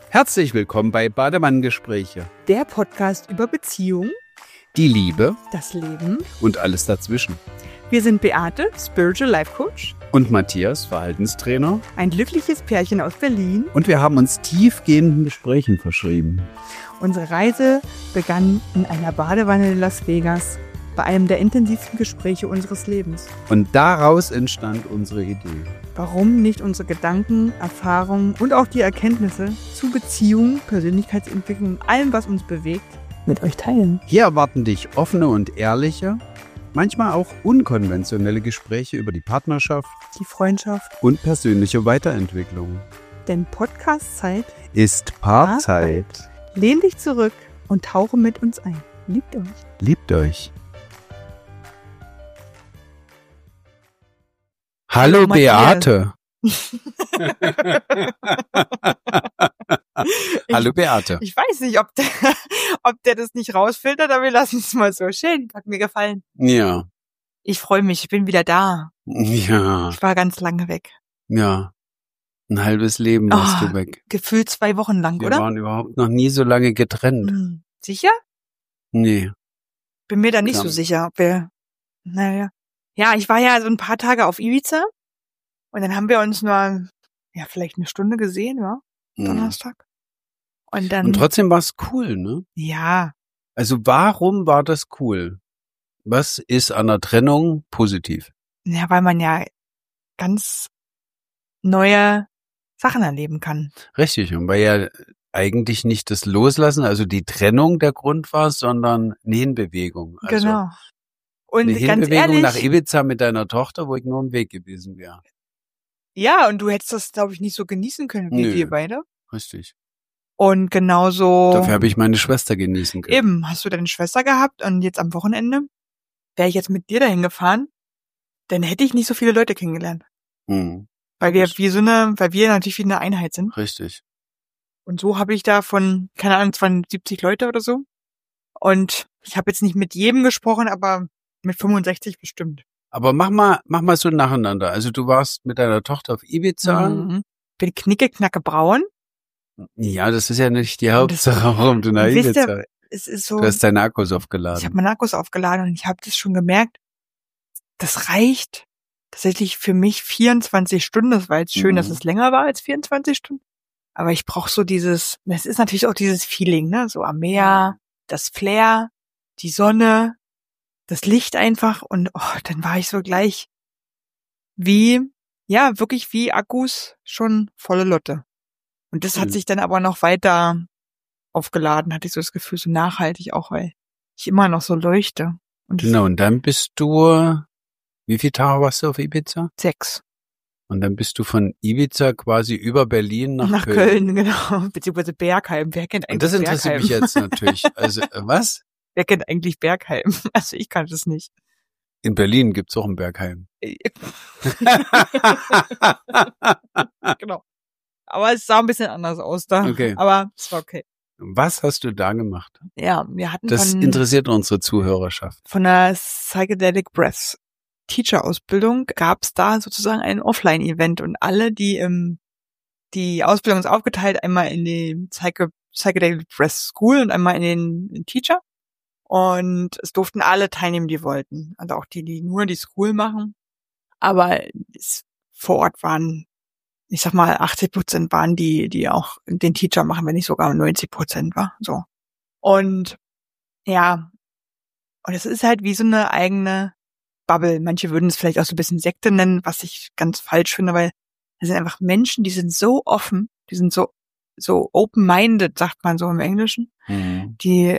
Herzlich willkommen bei Bademann-Gespräche. Der Podcast über Beziehung, Die Liebe das Leben. und alles dazwischen. Wir sind Beate, Spiritual Life Coach, Und Matthias, Verhaltenstrainer. ein glückliches Pärchen aus Berlin. Und wir haben uns tiefgehenden Gesprächen verschrieben. Unsere Reise begann in einer Badewanne in Las Vegas, bei einem der intensivsten Gespräche unseres Lebens. Und daraus entstand unsere Idee. Warum nicht unsere Gedanken, Erfahrungen und auch die Erkenntnisse zu Beziehung, Persönlichkeitsentwicklung und allem, was uns bewegt, mit euch teilen? Hier erwarten dich offene und ehrliche, manchmal auch unkonventionelle Gespräche über die Partnerschaft Die Freundschaft, und persönliche Weiterentwicklung. denn Podcast-Zeit. Ist Paarzeit. Lehn dich zurück und tauche mit uns ein. Liebt euch. Liebt euch. Hallo Matthias. Beate. Hallo Beate. Ich weiß nicht, ob der das nicht rausfiltert, aber wir lassen es mal so stehen. Hat mir gefallen. Ja. Ich freue mich, ich bin wieder da. Ja. Ich war ganz lange weg. Ja. Ein halbes Leben warst du weg. Gefühlt 2 Wochen lang, Wir oder? waren überhaupt noch nie so lange getrennt. Sicher? Nee. Bin mir da nicht Ja. so sicher, ob wir... Naja. Ja, ich war ja so ein paar Tage auf Ibiza. Und dann haben wir uns nur, vielleicht eine Stunde gesehen, ja? Donnerstag. Und dann... Und trotzdem war es cool, ne? Ja. Also warum war das cool? Was ist an der Trennung positiv? Ja, weil man ja ganz neue Sachen erleben kann. Richtig. Und weil ja eigentlich nicht das Loslassen, also die Trennung der Grund war, sondern eine Hinbewegung. Also Genau. Und eine ganz Hinbewegung ehrlich, nach Ibiza mit deiner Tochter, wo ich nur im Weg gewesen wäre. ja, und du hättest das, glaube ich, nicht so genießen können wie Nö. wir beide. Richtig. Und genauso Dafür habe ich meine Schwester genießen können. eben, hast du deine Schwester gehabt und jetzt am Wochenende wäre ich jetzt mit dir dahin gefahren, dann hätte ich nicht so viele Leute kennengelernt. Mhm. Weil wir weil wir natürlich wie eine Einheit sind. Richtig. Und so habe ich da von, keine Ahnung, 72 Leute oder so. Und ich habe jetzt nicht mit jedem gesprochen, aber mit 65 bestimmt. Aber mach mal so nacheinander. Also du warst mit deiner Tochter auf Ibiza. Mhm. Bin knicke-knacke braun. Ja, das ist ja nicht die Und das- Hauptsache, warum du nach Und wisst Ibiza. ihr, es ist so, Du hast deine Akkus ich habe aufgeladen. meinen Akkus aufgeladen und ich habe das schon gemerkt, das reicht tatsächlich für mich 24 Stunden. Das war jetzt schön, dass es länger war als 24 Stunden. Aber ich brauche so es ist natürlich auch dieses Feeling, ne? So am Meer, das Flair, die Sonne, das Licht einfach. Und dann war ich so gleich wirklich wie Akkus schon volle Lotte. Und das hat Mhm. sich dann aber noch weiter aufgeladen, hatte ich so das Gefühl, so nachhaltig auch, weil ich immer noch so leuchte. Und das Genau, und dann bist du, wie viele Tage warst du auf Ibiza? 6. Und dann bist du von Ibiza quasi über Berlin nach Köln, genau. Beziehungsweise Bergheim. Wer kennt Und eigentlich das interessiert Bergheim? mich jetzt natürlich. Also, was? Wer kennt eigentlich Bergheim? Also ich kannte es nicht. In Berlin gibt's auch ein Bergheim. Genau. Aber es sah ein bisschen anders aus da. Okay. Aber es war okay. Was hast du da gemacht? Ja, wir hatten Das interessiert unsere Zuhörerschaft. von der Psychedelic Breath Teacher-Ausbildung gab es da sozusagen ein Offline-Event und alle, die Ausbildung ist aufgeteilt, einmal in die Psychedelic Breath School und einmal in den Teacher. Und es durften alle teilnehmen, die wollten. Also auch die nur die School machen. Aber vor Ort waren, ich sag mal, 80% waren die auch den Teacher machen, wenn nicht sogar 90% war. So. Und ja, und es ist halt wie so eine eigene Bubble. Manche würden es vielleicht auch so ein bisschen Sekte nennen, was ich ganz falsch finde, weil das sind einfach Menschen, die sind so offen, die sind so open-minded, sagt man so im Englischen. Mhm.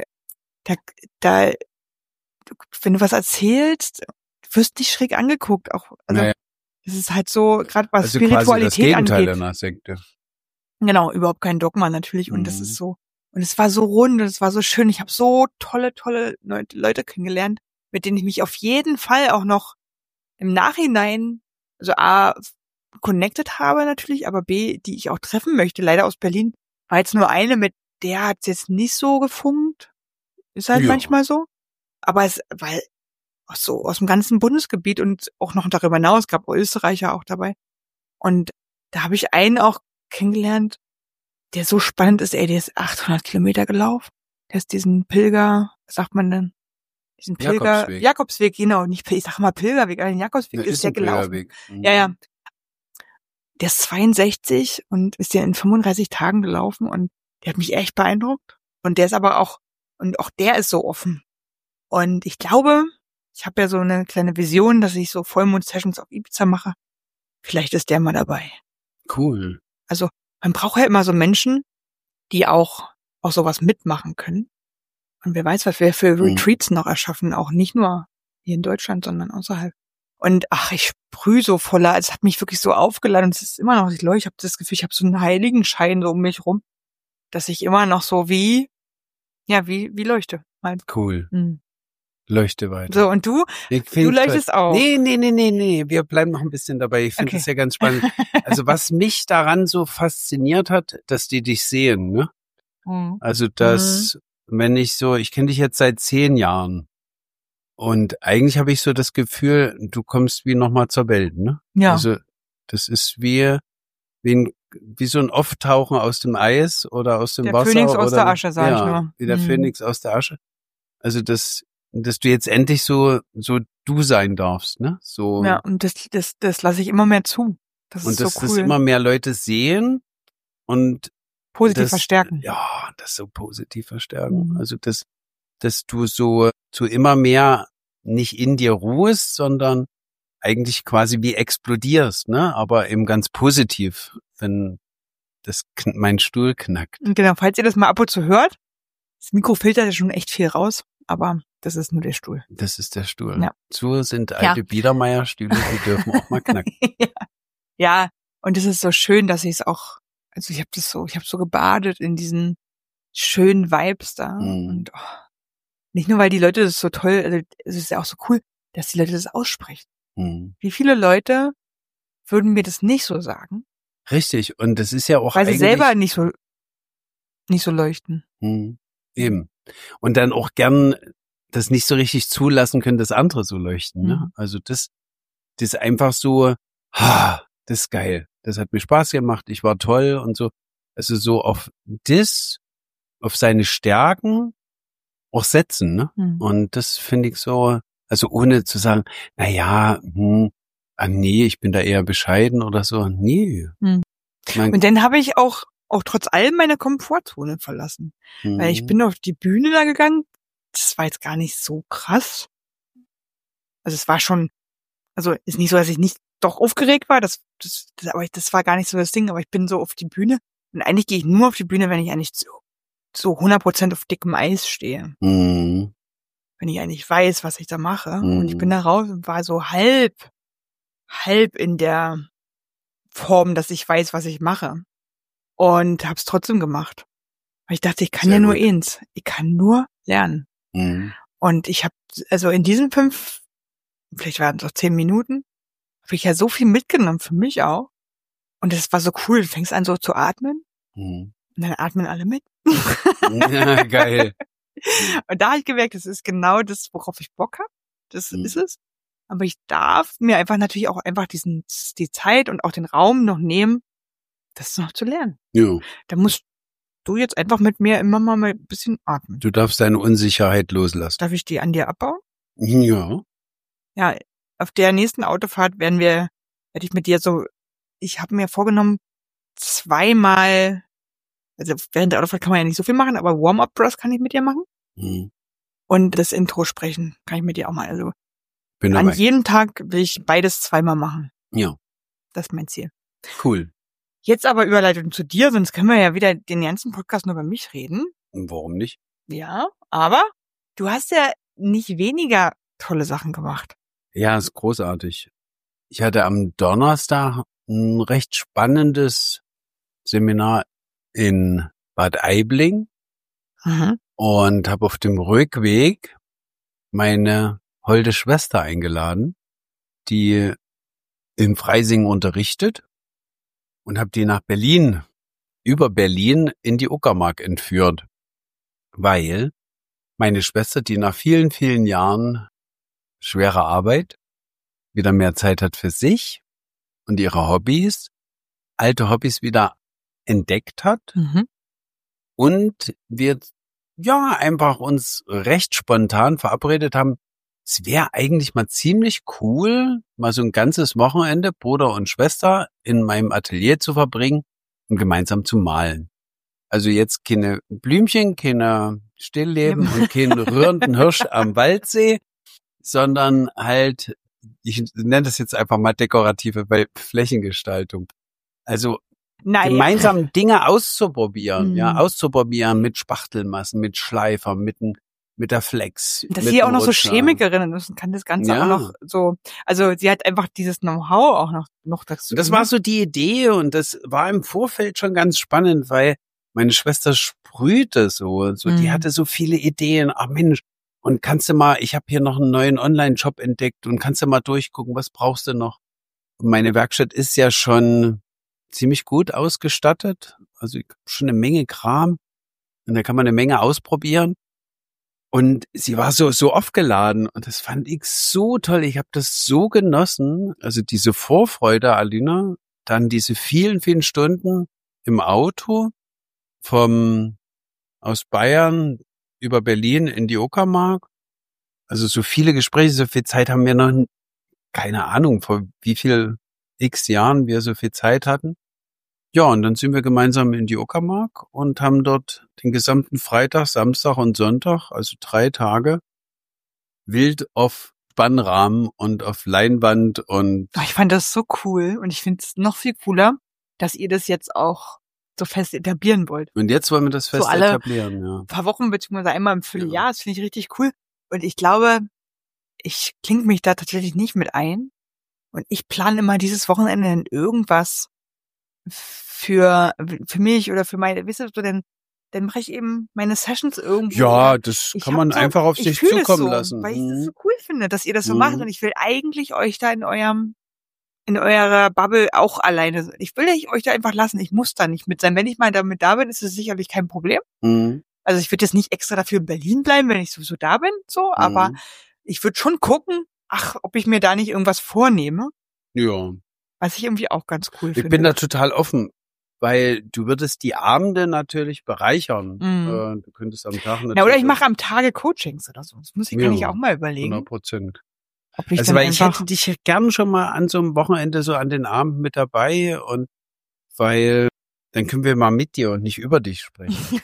Wenn du was erzählst, du wirst nicht schräg angeguckt. Auch, also Naja. es ist halt so, gerade was Also quasi das Spiritualität Gegenteil angeht. einer Sekte. Genau, überhaupt kein Dogma natürlich. Und das Mhm. ist so, und es war so rund und es war so schön. Ich habe so tolle Leute kennengelernt, mit denen ich mich auf jeden Fall auch noch im Nachhinein, also A, connected habe natürlich, aber B, die ich auch treffen möchte. Leider aus Berlin war jetzt nur eine, mit der hat es jetzt nicht so gefunkt. Ist halt Ja. manchmal so. Aber weil aus dem ganzen Bundesgebiet und auch noch darüber hinaus, gab Österreicher auch dabei. Und da habe ich einen auch kennengelernt, der so spannend ist, der ist 800 Kilometer gelaufen. Der ist diesen Pilger, was sagt man denn? Diesen Pilger, Jakobsweg, genau, nicht, ich sag mal Pilgerweg, aber den Jakobsweg ist der gelaufen. Pilgerweg. Mhm. Ja. Der ist 62 und ist ja in 35 Tagen gelaufen und der hat mich echt beeindruckt. Und der ist aber auch der ist so offen. Und ich glaube, ich habe ja so eine kleine Vision, dass ich so Vollmond-Sessions auf Ibiza mache. Vielleicht ist der mal dabei. Cool. Also man braucht ja immer so Menschen, die auch sowas mitmachen können. Und wer weiß, was wir für Retreats noch erschaffen, auch nicht nur hier in Deutschland, sondern außerhalb. Und ich sprühe so voller, es hat mich wirklich so aufgeladen und es ist immer noch, ich habe das Gefühl, ich habe so einen Heiligenschein so um mich rum, dass ich immer noch so wie leuchte. Cool. Leuchte weiter. So, und du? Du leuchtest auch. Nee. Wir bleiben noch ein bisschen dabei. Ich finde das ja ganz spannend. Also was mich daran so fasziniert hat, dass die dich sehen, ne? Also wenn ich kenne dich jetzt seit 10 Jahren und eigentlich habe ich so das Gefühl, du kommst wie nochmal zur Welt, ne? Ja. Also das ist wie so ein Auftauchen aus dem Eis oder aus dem Wasser. Der Phönix aus der Asche, sag ich nur. Wie der Phönix aus der Asche. Also dass du jetzt endlich so du sein darfst, ne? So. Ja, und das lasse ich immer mehr zu. Das ist so cool. Das immer mehr Leute sehen und positiv verstärken. Ja, das so positiv verstärken. Also dass du so immer mehr nicht in dir ruhest, sondern eigentlich quasi wie explodierst, ne? Aber eben ganz positiv, wenn mein Stuhl knackt. Genau, falls ihr das mal ab und zu hört, das Mikro filtert ja schon echt viel raus, aber das ist nur der Stuhl. Das ist der Stuhl. Ja. So sind alte Biedermeier-Stühle, die dürfen auch mal knacken. Ja, und es ist so schön, dass ich es auch, also ich habe so gebadet in diesen schönen Vibes da. Und nicht nur, weil die Leute das so toll, also es ist ja auch so cool, dass die Leute das aussprechen. Wie viele Leute würden mir das nicht so sagen? Richtig, und das ist ja auch weil sie selber nicht so leuchten. Eben. Und dann auch gern das nicht so richtig zulassen können, dass andere so leuchten. Ne? Also das ist einfach so, das ist geil. Das hat mir Spaß gemacht, ich war toll und so. Also so auf seine Stärken auch setzen. Ne? Und das finde ich so, also ohne zu sagen, nee, ich bin da eher bescheiden oder so. Nee. Und dann habe ich auch trotz allem meine Komfortzone verlassen. Weil ich bin auf die Bühne da gegangen. Das war jetzt gar nicht so krass. Also es war schon, also ist nicht so, dass ich nicht doch aufgeregt war. Aber das war gar nicht so das Ding. Aber ich bin so auf die Bühne. Und eigentlich gehe ich nur auf die Bühne, wenn ich eigentlich so 100% auf dickem Eis stehe. Wenn ich eigentlich weiß, was ich da mache. Und ich bin da raus und war so halb in der Form, dass ich weiß, was ich mache. Und hab's trotzdem gemacht. Weil ich dachte, ich kann nur eins. Ich kann nur lernen. Und ich habe, also in diesen 5, vielleicht waren es auch 10 Minuten, habe ich ja so viel mitgenommen, für mich auch. Und das war so cool. Du fängst an so zu atmen. Und dann atmen alle mit. Ja, geil. Und da habe ich gemerkt, das ist genau das, worauf ich Bock habe. Das ist es. Aber ich darf mir einfach natürlich auch einfach die Zeit und auch den Raum noch nehmen, das noch zu lernen. Ja. Da musst du jetzt einfach mit mir immer mal ein bisschen atmen. Du darfst deine Unsicherheit loslassen. Darf ich die an dir abbauen? Ja. Ja, auf der nächsten Autofahrt werde ich mit dir ich habe mir vorgenommen, 2-mal, also während der Autofahrt kann man ja nicht so viel machen, aber Warm-up-Bros kann ich mit dir machen. Und das Intro sprechen kann ich mit dir auch mal. Also an jedem Tag will ich beides 2-mal machen. Ja. Das ist mein Ziel. Cool. Jetzt aber Überleitung zu dir, sonst können wir ja wieder den ganzen Podcast nur über mich reden. Warum nicht? Ja, aber du hast ja nicht weniger tolle Sachen gemacht. Ja, ist großartig. Ich hatte am Donnerstag ein recht spannendes Seminar in Bad Aibling und habe auf dem Rückweg meine holde Schwester eingeladen, die in Freising unterrichtet, und habe die nach Berlin, über Berlin in die Uckermark entführt, weil meine Schwester, die nach vielen, vielen Jahren schwerer Arbeit wieder mehr Zeit hat für sich und ihre Hobbys, alte Hobbys wieder entdeckt hat und wir ja einfach uns recht spontan verabredet haben, es wäre eigentlich mal ziemlich cool, mal so ein ganzes Wochenende Bruder und Schwester in meinem Atelier zu verbringen und gemeinsam zu malen. Also jetzt keine Blümchen, keine Stillleben und keinen rührenden Hirsch am Waldsee, sondern halt, ich nenne das jetzt einfach mal dekorative Flächengestaltung. Also gemeinsam Dinge auszuprobieren, auszuprobieren mit Spachtelmassen, mit Schleifern, mit der Flex. Dass sie auch noch so Chemikerin ist und kann das Ganze auch noch so, also sie hat einfach dieses Know-how auch noch dazu. Und das war so die Idee und das war im Vorfeld schon ganz spannend, weil meine Schwester sprühte so, die hatte so viele Ideen. Ach Mensch, und kannst du mal, ich habe hier noch einen neuen Online-Shop entdeckt und kannst du mal durchgucken, was brauchst du noch? Und meine Werkstatt ist ja schon ziemlich gut ausgestattet, also schon eine Menge Kram und da kann man eine Menge ausprobieren. Und sie war so aufgeladen und das fand ich so toll. Ich habe das so genossen, also diese Vorfreude, Alina, dann diese vielen, vielen Stunden im Auto aus Bayern über Berlin in die Uckermark. Also so viele Gespräche, so viel Zeit haben wir noch, keine Ahnung, vor wie viel x Jahren wir so viel Zeit hatten. Ja, und dann sind wir gemeinsam in die Uckermark und haben dort den gesamten Freitag, Samstag und Sonntag, also 3 Tage, wild auf Spannrahmen und auf Leinwand und... Ich fand das so cool und ich finde es noch viel cooler, dass ihr das jetzt auch so fest etablieren wollt. Und jetzt wollen wir das fest etablieren, ja. Ein paar Wochen beziehungsweise einmal im Vierteljahr, das finde ich richtig cool. Und ich glaube, ich klinge mich da tatsächlich nicht mit ein. Und ich plane immer dieses Wochenende in irgendwas für mich oder für meine, wisst ihr, so, dann mache ich eben meine Sessions irgendwo. Ja, das kann man einfach auf sich zukommen lassen. Weil ich das so cool finde, dass ihr das so macht und ich will eigentlich euch da in eurer Bubble auch alleine sein. Ich will euch da einfach lassen. Ich muss da nicht mit sein. Wenn ich mal damit da bin, ist es sicherlich kein Problem. Also ich würde jetzt nicht extra dafür in Berlin bleiben, wenn ich sowieso da bin, so, aber ich würde schon gucken, ob ich mir da nicht irgendwas vornehme. Ja. Was ich irgendwie auch ganz cool finde. Ich bin da total offen, weil du würdest die Abende natürlich bereichern. Du könntest am Tag natürlich... Ja, oder ich mache am Tage Coachings oder so. Das muss ich eigentlich auch mal überlegen. 100%. Also weil ich hätte dich gern schon mal an so einem Wochenende so an den Abend mit dabei und weil dann können wir mal mit dir und nicht über dich sprechen.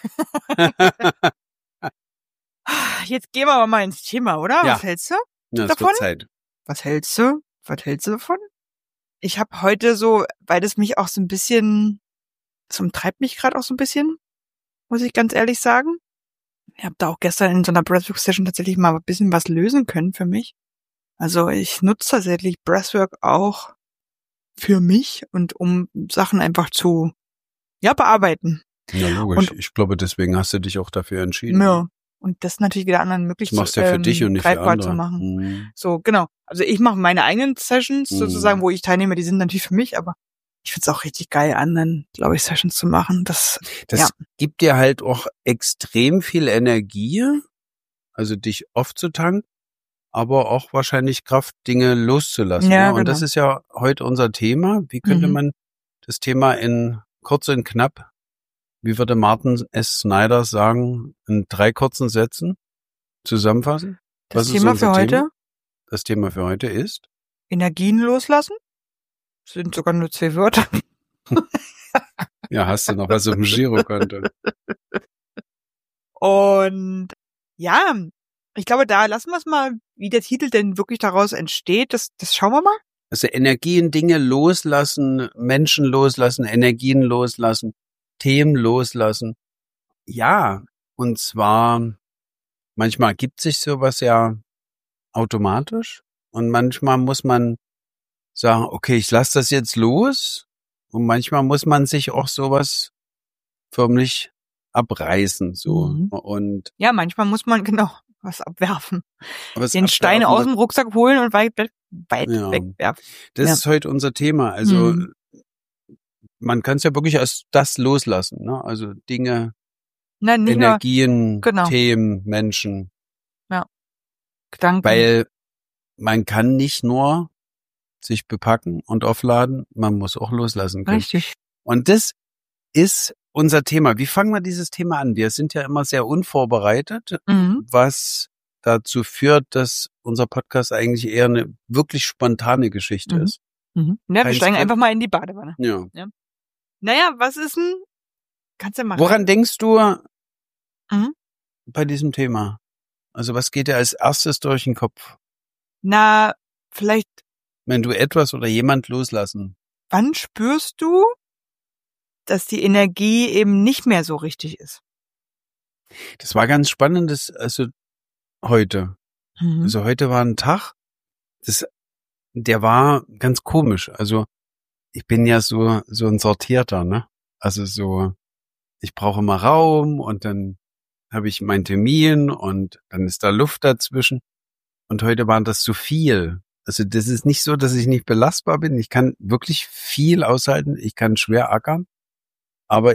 Jetzt gehen wir aber mal ins Thema, oder? Ja. Was hältst du ja, davon? Wird Zeit. Was hältst du davon? Ich habe heute so, weil das mich auch so ein bisschen, das umtreibt mich gerade auch so ein bisschen, muss ich ganz ehrlich sagen. Ich habe da auch gestern in so einer Breathwork-Session tatsächlich mal ein bisschen was lösen können für mich. Also ich nutze tatsächlich Breathwork auch für mich und um Sachen einfach zu, bearbeiten. Ja, logisch. Und ich glaube, deswegen hast du dich auch dafür entschieden. Ja. Und das natürlich wieder anderen möglich zu machst ja für dich und nicht für andere. Zu machen. So, genau. Also ich mache meine eigenen Sessions sozusagen, wo ich teilnehme, die sind natürlich für mich, aber ich find's auch richtig geil, anderen, glaube ich, Sessions zu machen. Das gibt dir halt auch extrem viel Energie, also dich aufzutanken, aber auch wahrscheinlich Kraft, Dinge loszulassen. Ja, genau. Und das ist ja heute unser Thema. Wie könnte man das Thema in kurz und knapp, wie würde Martin S. Snyder sagen, in 3 kurzen Sätzen zusammenfassen? Das Thema für heute? Das Thema für heute ist? Energien loslassen. Das sind sogar nur 2 Wörter. Ja, hast du noch was auf dem Girokonto? Und ja, ich glaube, da lassen wir es mal, wie der Titel denn wirklich daraus entsteht. Das schauen wir mal. Also Energien, Dinge loslassen, Menschen loslassen, Energien loslassen, Themen loslassen. Ja, und zwar manchmal ergibt sich sowas ja automatisch und manchmal muss man sagen, okay, ich lasse das jetzt los und manchmal muss man sich auch sowas förmlich abreißen, so. Und ja, manchmal muss man was abwerfen. Den Stein aus dem Rucksack holen und weit wegwerfen. Das ist heute unser Thema. Also man kann es ja wirklich als das loslassen, ne? Also Dinge, Energien, Themen, Menschen. Ja. Gedanken. Weil man kann nicht nur sich bepacken und aufladen, man muss auch loslassen können. Richtig. Und das ist unser Thema. Wie fangen wir dieses Thema an? Wir sind ja immer sehr unvorbereitet, was dazu führt, dass unser Podcast eigentlich eher eine wirklich spontane Geschichte ist. Ja, wir steigen einfach mal in die Badewanne. Ja. Naja, was ist denn? Kannst du mal. Woran denkst du bei diesem Thema? Also was geht dir als erstes durch den Kopf? Na, vielleicht. Wenn du etwas oder jemand loslassen. Wann spürst du, dass die Energie eben nicht mehr so richtig ist? Das war ganz spannendes, also heute. Also heute war ein Tag, der war ganz komisch. Also ich bin ja so ein Sortierter, ne? Also so, ich brauche immer Raum und dann habe ich meinen Termin und dann ist da Luft dazwischen. Und heute war das zu viel. Also das ist nicht so, dass ich nicht belastbar bin. Ich kann wirklich viel aushalten. Ich kann schwer ackern. Aber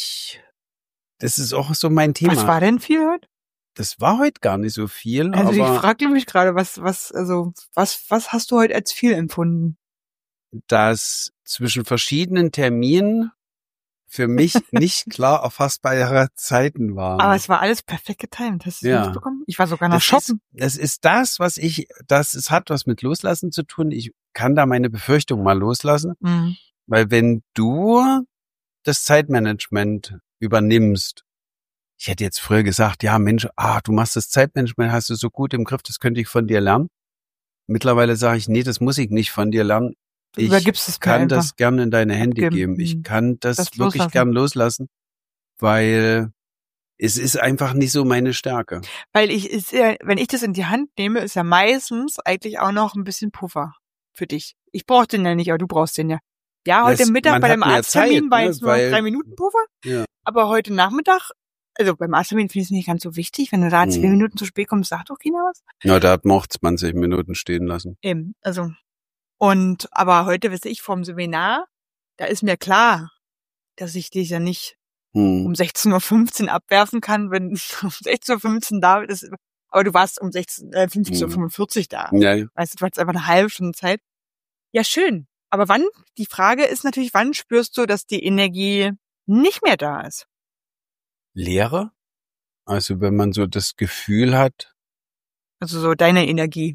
das ist auch so mein Thema. Was war denn viel heute? Das war heute gar nicht so viel. Also aber ich frage mich gerade, was hast du heute als viel empfunden? Dass zwischen verschiedenen Terminen für mich nicht klar erfassbare Zeiten waren. Aber es war alles perfekt getimt. Hast du es mitbekommen? Ich war sogar noch shoppen. Das ist das, es hat was mit Loslassen zu tun. Ich kann da meine Befürchtung mal loslassen. Weil wenn du das Zeitmanagement übernimmst, ich hätte jetzt früher gesagt, ja Mensch, du machst das Zeitmanagement, hast du so gut im Griff, das könnte ich von dir lernen. Mittlerweile sage ich, nee, das muss ich nicht von dir lernen. Ich kann das gerne in deine Hände geben. Ich kann das wirklich gern loslassen, weil es ist einfach nicht so meine Stärke. Weil wenn ich das in die Hand nehme, ist ja meistens eigentlich auch noch ein bisschen Puffer für dich. Ich brauche den ja nicht, aber du brauchst den ja. Ja, heute Mittag bei dem Arzttermin war jetzt nur 3 Minuten Puffer, aber heute Nachmittag, also beim Arzttermin finde ich es nicht ganz so wichtig, wenn du da 2 Minuten zu spät kommst, sagt doch keiner was. Ja, da hat man auch 20 Minuten stehen lassen. Eben, also aber heute, weiß ich, vom Seminar, da ist mir klar, dass ich dich ja nicht um 16:15 Uhr abwerfen kann, wenn um 16:15 Uhr da ist. Aber du warst um 15:45 Uhr da. Ja. Weißt du, du hattest einfach eine halbe Stunde Zeit. Ja, schön. Aber die Frage ist natürlich, wann spürst du, dass die Energie nicht mehr da ist? Leere? Also wenn man so das Gefühl hat. Also so deine Energie.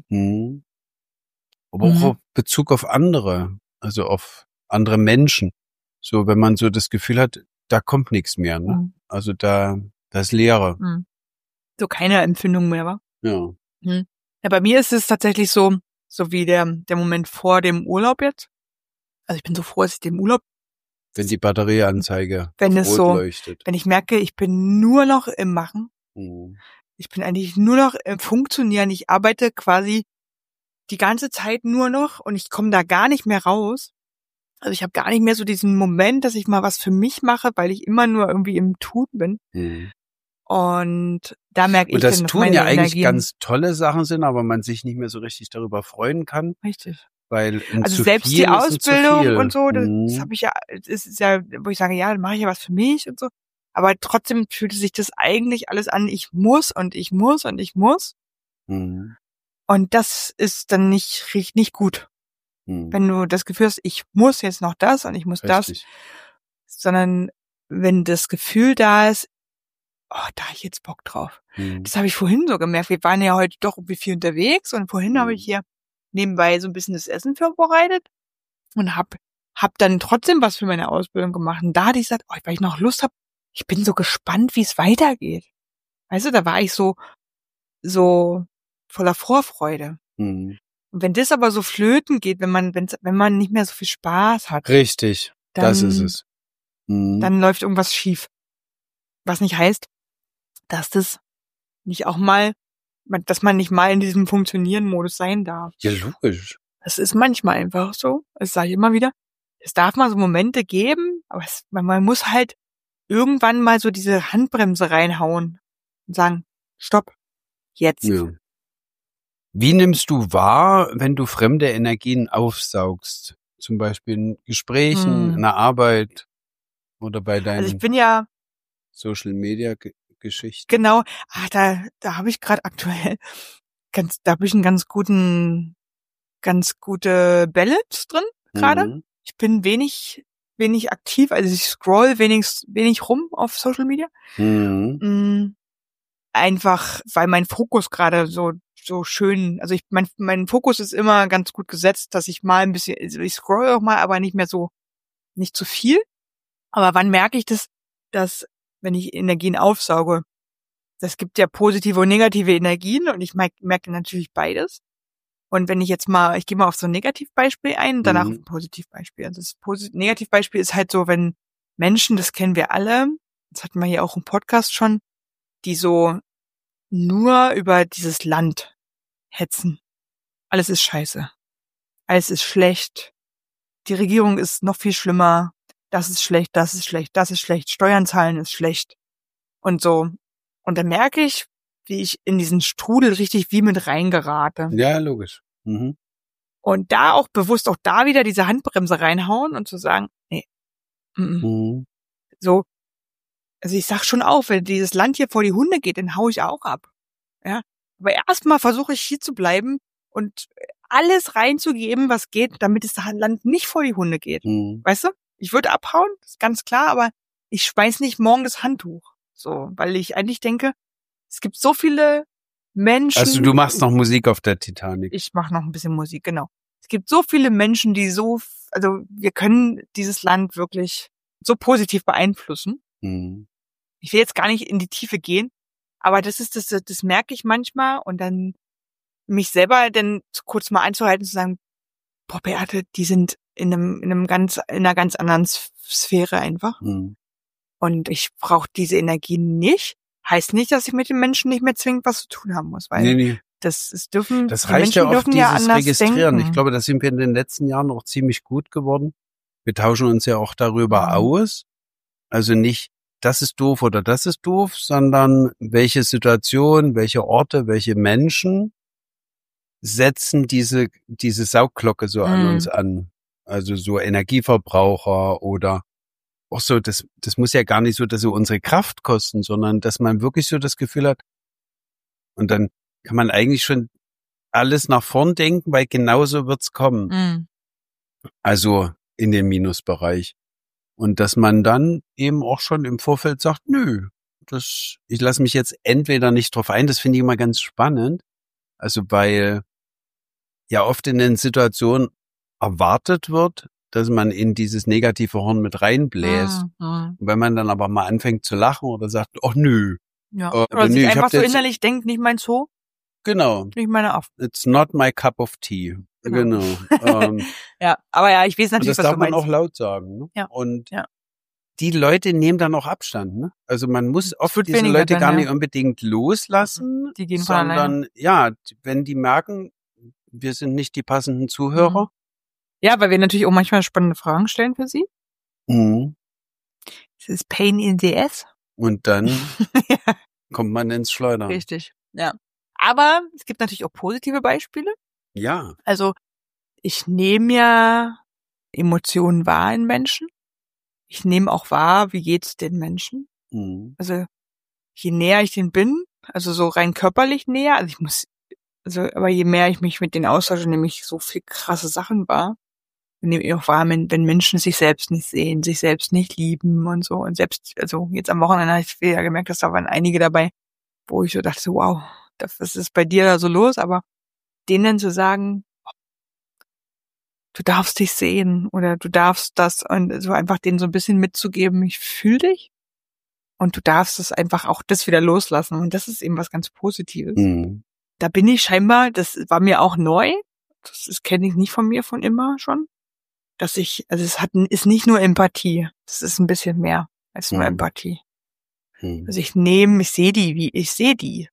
Aber auch auf Bezug auf andere, also auf andere Menschen. So, wenn man so das Gefühl hat, da kommt nichts mehr, ne? Also da ist Leere. So keine Empfindung mehr, wa? Ja. Ja, bei mir ist es tatsächlich so wie der Moment vor dem Urlaub jetzt. Also ich bin so froh, dass ich den Urlaub. Wenn die Batterieanzeige rot leuchtet. Wenn ich merke, ich bin nur noch im Machen. Ich bin eigentlich nur noch im Funktionieren. Ich arbeite quasi die ganze Zeit nur noch und ich komme da gar nicht mehr raus. Also ich habe gar nicht mehr so diesen Moment, dass ich mal was für mich mache, weil ich immer nur irgendwie im Tun bin. Und da merke ich, dass Tun ja eigentlich Energien ganz tolle Sachen sind, aber man sich nicht mehr so richtig darüber freuen kann. Richtig. Weil also selbst die Ausbildung und so, das habe ich ja, das ist ja, wo ich sage, ja, dann mache ich ja was für mich und so. Aber trotzdem fühlt sich das eigentlich alles an, ich muss und ich muss und ich muss. Und das ist dann nicht gut. Wenn du das Gefühl hast, ich muss jetzt noch das und ich muss das, sondern wenn das Gefühl da ist, da habe ich jetzt Bock drauf. Das habe ich vorhin so gemerkt. Wir waren ja heute doch irgendwie viel unterwegs und vorhin habe ich hier nebenbei so ein bisschen das Essen vorbereitet und hab dann trotzdem was für meine Ausbildung gemacht. Und da hatte ich gesagt, weil ich noch Lust habe, ich bin so gespannt, wie es weitergeht. Weißt du, da war ich so voller Vorfreude. Und wenn das aber so flöten geht, wenn man nicht mehr so viel Spaß hat. Richtig, das ist es. Dann läuft irgendwas schief. Was nicht heißt, dass das nicht auch mal, dass man nicht mal in diesem Funktionieren-Modus sein darf. Ja, logisch. Das ist manchmal einfach so. Das sage ich immer wieder. Es darf mal so Momente geben, aber man muss halt irgendwann mal so diese Handbremse reinhauen und sagen, stopp, jetzt. Ja. Wie nimmst du wahr, wenn du fremde Energien aufsaugst? Zum Beispiel in Gesprächen, in der Arbeit oder bei deinen also ich bin ja Social-Media-Geschichten? Genau, da habe ich gerade aktuell da habe ich einen ganz gute Balance drin gerade. Ich bin wenig wenig aktiv, also ich scroll wenig rum auf Social Media. Einfach, weil mein Fokus gerade so schön, also mein Fokus ist immer ganz gut gesetzt, dass ich mal ein bisschen, also ich scroll auch mal, aber nicht zu viel. Aber wann merke ich das, dass, wenn ich Energien aufsauge, das gibt ja positive und negative Energien und ich merke natürlich beides. Und wenn ich gehe mal auf so ein Negativbeispiel ein und danach auf ein Positivbeispiel. Also das Negativbeispiel ist halt so, wenn Menschen, das kennen wir alle, das hatten wir hier auch im Podcast schon, die so nur über dieses Land hetzen. Alles ist scheiße. Alles ist schlecht. Die Regierung ist noch viel schlimmer. Das ist schlecht, das ist schlecht, das ist schlecht. Steuern zahlen ist schlecht. Und so. Und dann merke ich, wie ich in diesen Strudel richtig wie mit reingerate. Ja, logisch. Und da auch bewusst auch da wieder diese Handbremse reinhauen und zu sagen, nee. So. Also ich sag schon auf, wenn dieses Land hier vor die Hunde geht, dann hau ich auch ab. Ja. Aber erstmal versuche ich hier zu bleiben und alles reinzugeben, was geht, damit das Land nicht vor die Hunde geht. Weißt du? Ich würde abhauen, ist ganz klar, aber ich schmeiß nicht morgen das Handtuch. So, weil ich eigentlich denke, es gibt so viele Menschen. Also du machst noch Musik auf der Titanic. Ich mache noch ein bisschen Musik, genau. Es gibt so viele Menschen, also wir können dieses Land wirklich so positiv beeinflussen. Ich will jetzt gar nicht in die Tiefe gehen, aber das merke ich manchmal und dann mich selber dann kurz mal einzuhalten und zu sagen, boah, Beate, die sind in einer ganz anderen Sphäre einfach. Und ich brauche diese Energie nicht. Heißt nicht, dass ich mit den Menschen nicht mehr zwingend was zu tun haben muss, weil das reicht ja oft dieses Registrieren. Ich glaube, da sind wir in den letzten Jahren auch ziemlich gut geworden. Wir tauschen uns ja auch darüber aus. Also nicht, das ist doof oder das ist doof, sondern welche Situation, welche Orte, welche Menschen setzen diese Saugglocke so an uns an. Also so Energieverbraucher oder auch so, das muss ja gar nicht so, dass sie unsere Kraft kosten, sondern dass man wirklich so das Gefühl hat, und dann kann man eigentlich schon alles nach vorn denken, weil genauso wird's kommen. Also in den Minusbereich. Und dass man dann eben auch schon im Vorfeld sagt, nö, ich lasse mich jetzt entweder nicht drauf ein, das finde ich immer ganz spannend. Also weil ja oft in den Situationen erwartet wird, dass man in dieses negative Horn mit reinbläst. Und wenn man dann aber mal anfängt zu lachen oder sagt, oh nö. Ja. Oder sich einfach so innerlich denkt, nicht mein Zoo. Genau. Nicht meine Affen. It's not my cup of tea. Genau. Ja, aber ja, ich weiß natürlich, was du meinst. Das darf man auch laut sagen. Ne? Ja. Und die Leute nehmen dann auch Abstand. Ne? Also man muss oft diese Leute dann, gar nicht unbedingt loslassen, die gehen sondern wenn die merken, wir sind nicht die passenden Zuhörer. Ja, weil wir natürlich auch manchmal spannende Fragen stellen für sie. Das ist Pain in the ass. Und dann kommt man ins Schleudern. Richtig, ja. Aber es gibt natürlich auch positive Beispiele. Ja. Also ich nehme ja Emotionen wahr in Menschen. Ich nehme auch wahr, wie geht's den Menschen. Also je näher ich denen bin, also so rein körperlich näher, aber je mehr ich mich mit denen austausche, nehme ich so viel krasse Sachen wahr. Und nehme ich auch wahr, wenn Menschen sich selbst nicht sehen, sich selbst nicht lieben und so. Und selbst, also jetzt am Wochenende habe ich wieder gemerkt, dass da waren einige dabei, wo ich so dachte, wow, was ist bei dir da so los? Aber denen zu sagen, du darfst dich sehen oder du darfst das und so einfach denen so ein bisschen mitzugeben, ich fühle dich und du darfst es einfach auch das wieder loslassen. Und das ist eben was ganz Positives. Da bin ich scheinbar, das war mir auch neu, das kenne ich nicht von mir von immer schon, dass ist nicht nur Empathie, das ist ein bisschen mehr als nur Empathie. Also ich sehe die.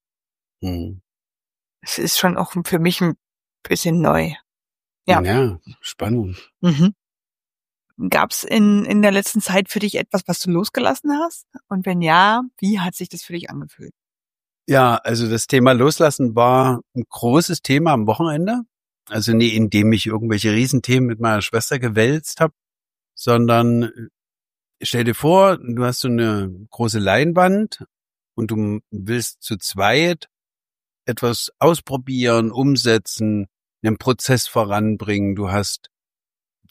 Es ist schon auch für mich ein bisschen neu. Ja, spannend. Gab's in der letzten Zeit für dich etwas, was du losgelassen hast? Und wenn ja, wie hat sich das für dich angefühlt? Ja, also das Thema Loslassen war ein großes Thema am Wochenende. Also nie indem ich irgendwelche Riesenthemen mit meiner Schwester gewälzt habe, sondern stell dir vor, du hast so eine große Leinwand und du willst zu zweit etwas ausprobieren, umsetzen, einen Prozess voranbringen. Du hast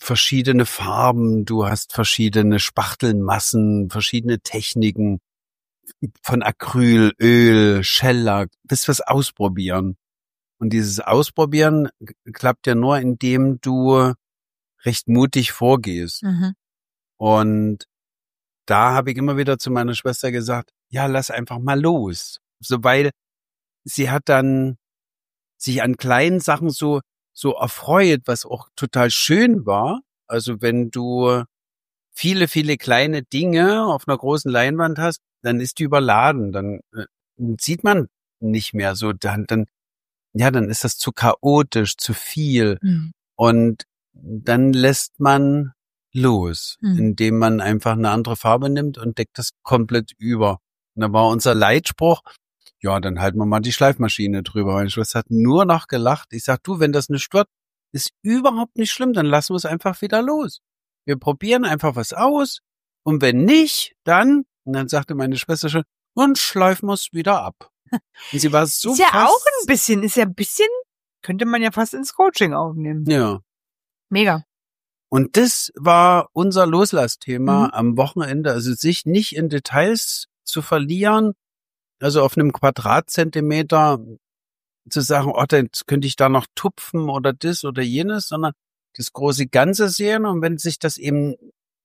verschiedene Farben, du hast verschiedene Spachtelmassen, verschiedene Techniken von Acryl, Öl, Shellac, willst was ausprobieren. Und dieses Ausprobieren klappt ja nur, indem du recht mutig vorgehst. Mhm. Und da habe ich immer wieder zu meiner Schwester gesagt, ja, lass einfach mal los. So, weil sie hat dann sich an kleinen Sachen so erfreut, was auch total schön war. Also wenn du viele, viele kleine Dinge auf einer großen Leinwand hast, dann ist die überladen, dann sieht man nicht mehr so, dann ist das zu chaotisch, zu viel. Und dann lässt man los, indem man einfach eine andere Farbe nimmt und deckt das komplett über. Und da war unser Leitspruch, ja, dann halten wir mal die Schleifmaschine drüber. Meine Schwester hat nur noch gelacht. Ich sag, du, wenn das nicht stört, ist überhaupt nicht schlimm, dann lassen wir es einfach wieder los. Wir probieren einfach was aus und wenn nicht, dann, und dann sagte meine Schwester schon, und schleifen wir es wieder ab. Und sie war so ist ja auch ein bisschen, könnte man ja fast ins Coaching aufnehmen. Ja. Mega. Und das war unser Loslassthema am Wochenende, also sich nicht in Details zu verlieren, also auf einem Quadratzentimeter zu sagen, oh, dann könnte ich da noch tupfen oder das oder jenes, sondern das große Ganze sehen. Und wenn sich das eben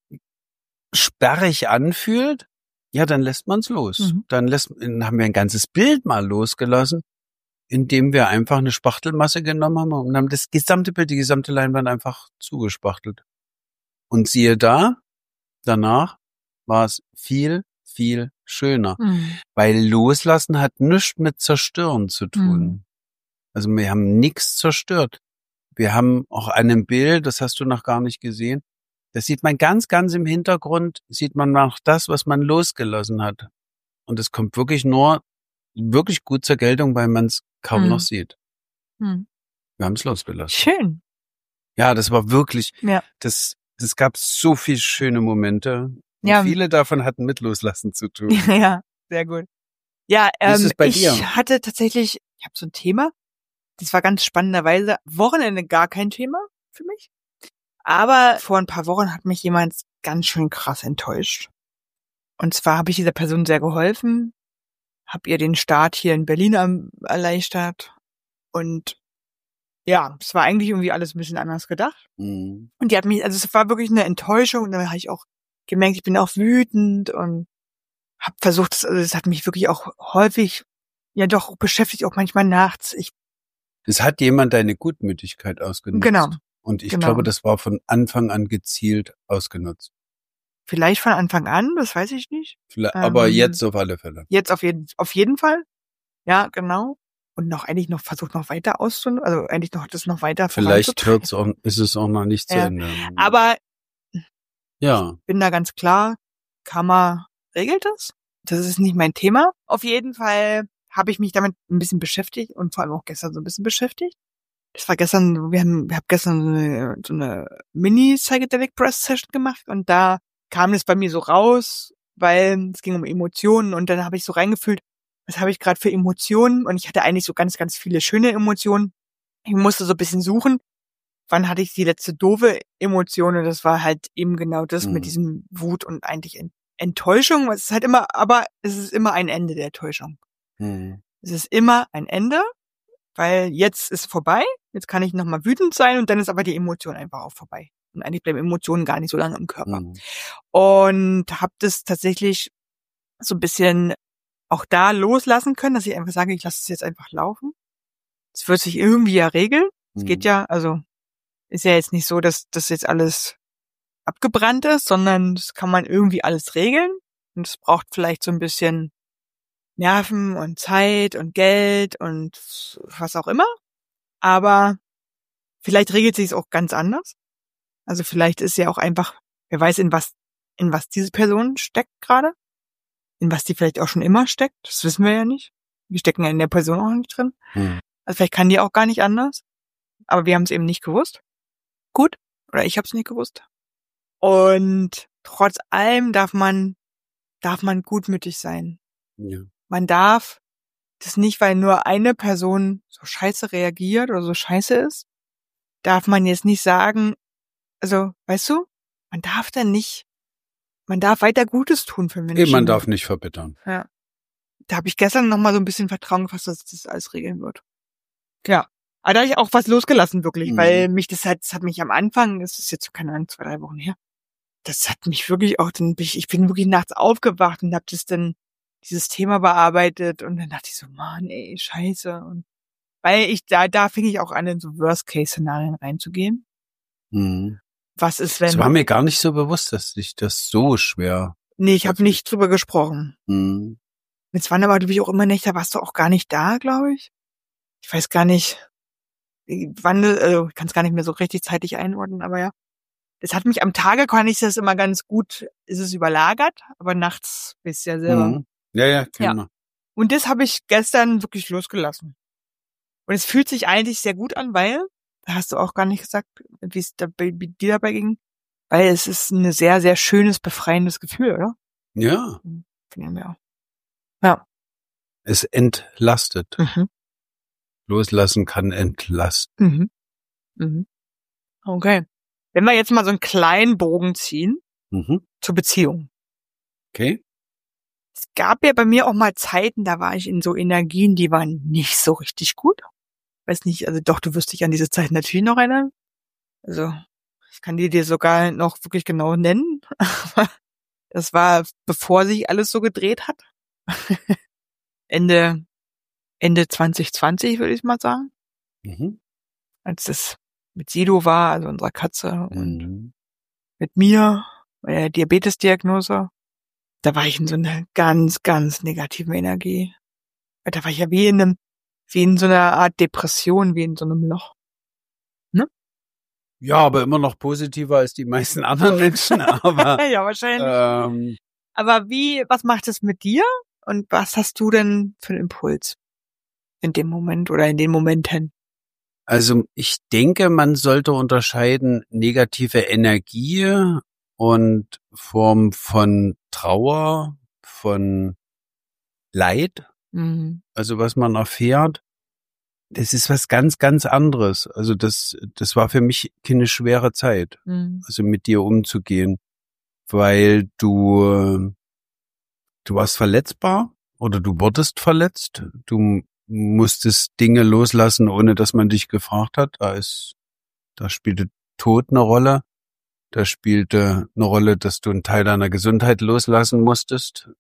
sperrig anfühlt, ja, dann lässt man es los. Dann haben wir ein ganzes Bild mal losgelassen, indem wir einfach eine Spachtelmasse genommen haben und haben das gesamte Bild, die gesamte Leinwand einfach zugespachtelt. Und siehe da, danach war es viel, viel schöner. Weil Loslassen hat nichts mit Zerstören zu tun. Also wir haben nichts zerstört. Wir haben auch an einem Bild, das hast du noch gar nicht gesehen, das sieht man ganz, ganz im Hintergrund, sieht man noch das, was man losgelassen hat. Und es kommt wirklich nur wirklich gut zur Geltung, weil man es kaum noch sieht. Wir haben es losgelassen. Schön. Ja, das war wirklich, das gab so viele schöne Momente. Und viele davon hatten mit Loslassen zu tun. Ja, sehr gut. Ja, ich hatte tatsächlich, ich habe so ein Thema, das war ganz spannenderweise Wochenende gar kein Thema für mich. Aber vor ein paar Wochen hat mich jemand ganz schön krass enttäuscht. Und zwar habe ich dieser Person sehr geholfen, habe ihr den Start hier in Berlin erleichtert. Und ja, es war eigentlich irgendwie alles ein bisschen anders gedacht. Und die hat mich, also es war wirklich eine Enttäuschung. Und dann habe ich auch gemerkt, ich bin auch wütend und habe versucht, also es hat mich wirklich auch häufig, ja doch beschäftigt, auch manchmal nachts. Es hat jemand deine Gutmütigkeit ausgenutzt. Genau. Und ich glaube, das war von Anfang an gezielt ausgenutzt. Vielleicht von Anfang an, das weiß ich nicht. Aber jetzt auf alle Fälle. Jetzt auf jeden Fall. Ja, genau. Und versucht noch weiter auszunutzen, also eigentlich noch das noch weiter vielleicht ist es auch noch nicht zu Ende. Aber ja, ich bin da ganz klar, Karma regelt das. Das ist nicht mein Thema. Auf jeden Fall habe ich mich damit ein bisschen beschäftigt und vor allem auch gestern so ein bisschen beschäftigt. Das war gestern, ich habe gestern so eine Mini-Psychedelic Breath Session gemacht und da kam es bei mir so raus, weil es ging um Emotionen und dann habe ich so reingefühlt, was habe ich gerade für Emotionen? Und ich hatte eigentlich so ganz, ganz viele schöne Emotionen. Ich musste so ein bisschen suchen, wann hatte ich die letzte doofe Emotion und das war halt eben genau das mit diesem Wut und eigentlich Enttäuschung. Es ist halt immer, aber es ist immer ein Ende der Enttäuschung. Es ist immer ein Ende, weil jetzt ist vorbei, jetzt kann ich nochmal wütend sein und dann ist aber die Emotion einfach auch vorbei. Und eigentlich bleiben Emotionen gar nicht so lange im Körper. Und habe das tatsächlich so ein bisschen auch da loslassen können, dass ich einfach sage, ich lasse es jetzt einfach laufen. Es wird sich irgendwie ja regeln. Es geht ja, also ist ja jetzt nicht so, dass das jetzt alles abgebrannt ist, sondern das kann man irgendwie alles regeln. Und es braucht vielleicht so ein bisschen Nerven und Zeit und Geld und was auch immer. Aber vielleicht regelt sich es auch ganz anders. Also vielleicht ist ja auch einfach, wer weiß, in was diese Person steckt gerade. In was die vielleicht auch schon immer steckt. Das wissen wir ja nicht. Wir stecken ja in der Person auch nicht drin. Also vielleicht kann die auch gar nicht anders. Aber wir haben es eben nicht gewusst. Gut. Oder ich habe es nicht gewusst. Und trotz allem darf man gutmütig sein. Ja. Man darf das nicht, weil nur eine Person so scheiße reagiert oder so scheiße ist, darf man jetzt nicht sagen, Also, weißt du, man darf weiter Gutes tun für Menschen. Man darf nicht verbittern. Ja. Da habe ich gestern nochmal so ein bisschen Vertrauen gefasst, dass das alles regeln wird. Ja. Aber da habe ich auch was losgelassen, wirklich, weil das hat mich am Anfang, das ist jetzt, keine Ahnung, 2-3 Wochen her, das hat mich wirklich auch, ich bin wirklich nachts aufgewacht und habe dieses Thema bearbeitet und dann dachte ich so, Mann, ey, scheiße. Und weil da fing ich auch an, in so Worst-Case-Szenarien reinzugehen. Was ist, wenn... Es war mir gar nicht so bewusst, dass dich das so schwer... Nee, ich habe nicht drüber gesprochen. Jetzt waren aber, glaube ich, auch immer Nächte, da warst du auch gar nicht da, glaube ich. Ich weiß gar nicht, wann, ich kann es gar nicht mehr so richtig zeitlich einordnen, aber ja. Das hat mich am Tage, kann ich das immer ganz gut, ist es überlagert, aber nachts wisst ihr ja selber. Ja, kennen wir. Und das habe ich gestern wirklich losgelassen. Und es fühlt sich eigentlich sehr gut an, weil, da hast du auch gar nicht gesagt, wie es dir dabei ging, weil es ist ein sehr, sehr schönes, befreiendes Gefühl, oder? Ja. Finden wir auch. Ja. Es entlastet. Loslassen kann entlasten. Okay. Wenn wir jetzt mal so einen kleinen Bogen ziehen zur Beziehung. Okay. Es gab ja bei mir auch mal Zeiten, da war ich in so Energien, die waren nicht so richtig gut. Weiß nicht, also doch, du wirst dich an diese Zeit natürlich noch erinnern. Also, ich kann dir sogar noch wirklich genau nennen. Das war, bevor sich alles so gedreht hat. Ende 2020, würde ich mal sagen. Als es mit Sido war, also unserer Katze, und mit mir, bei der Diabetesdiagnose. Da war ich in so einer ganz, ganz negativen Energie. Da war ich ja wie in so einer Art Depression, wie in so einem Loch. Ne? Ja, aber immer noch positiver als die meisten anderen Menschen, aber. Ja, wahrscheinlich. Aber was macht es mit dir? Und was hast du denn für einen Impuls in dem Moment oder in den Momenten? Also ich denke, man sollte unterscheiden negative Energie und Form von Trauer, von Leid, also was man erfährt. Das ist was ganz, ganz anderes. Also das war für mich keine schwere Zeit, also mit dir umzugehen, weil du warst verletzbar oder du wurdest verletzt. Du musstest Dinge loslassen, ohne dass man dich gefragt hat. Da spielte Tod eine Rolle. Da spielte eine Rolle, dass du einen Teil deiner Gesundheit loslassen musstest.